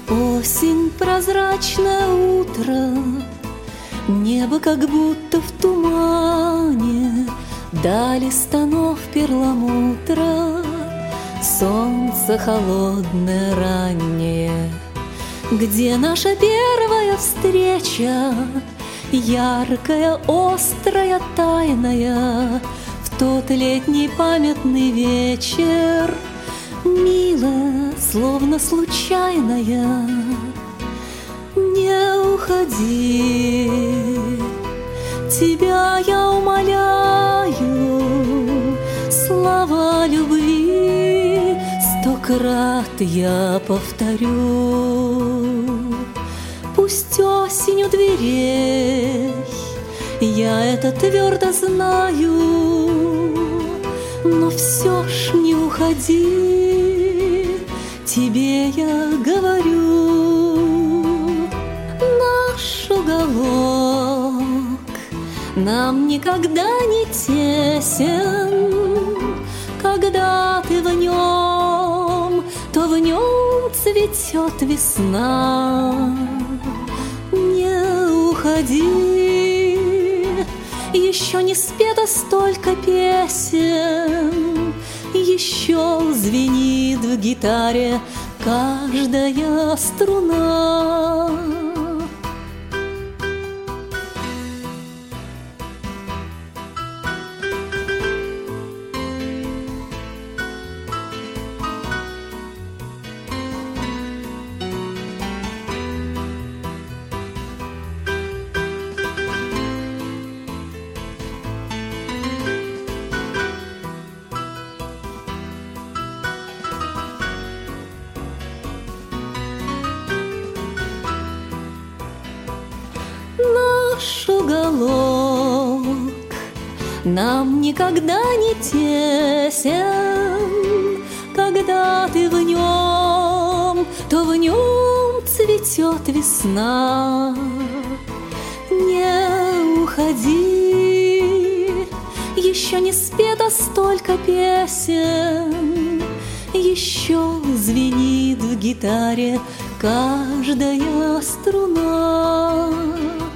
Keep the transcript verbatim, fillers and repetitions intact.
Осень, прозрачное утро, небо как будто в тумане, дали станов перламутра, солнце холодное раннее. Где наша первая встреча, яркая, острая, тайная, в тот летний памятный вечер, милая, словно случайная. Не уходи, тебя я умоляю, слова любви сто крат я повторю. Пусть осень у дверей, я это твердо знаю, но все ж не уходи, тебе я говорю. Наш уголок нам никогда не тесен, когда ты в нем, то в нем цветет весна. Не уходи, еще не спето столько песен, еще звенит в гитаре каждая струна. Наш уголок нам никогда не тесен, когда ты в нем, то в нем цветет весна. Не уходи, еще не спето столько песен, еще звенит в гитаре каждая струна.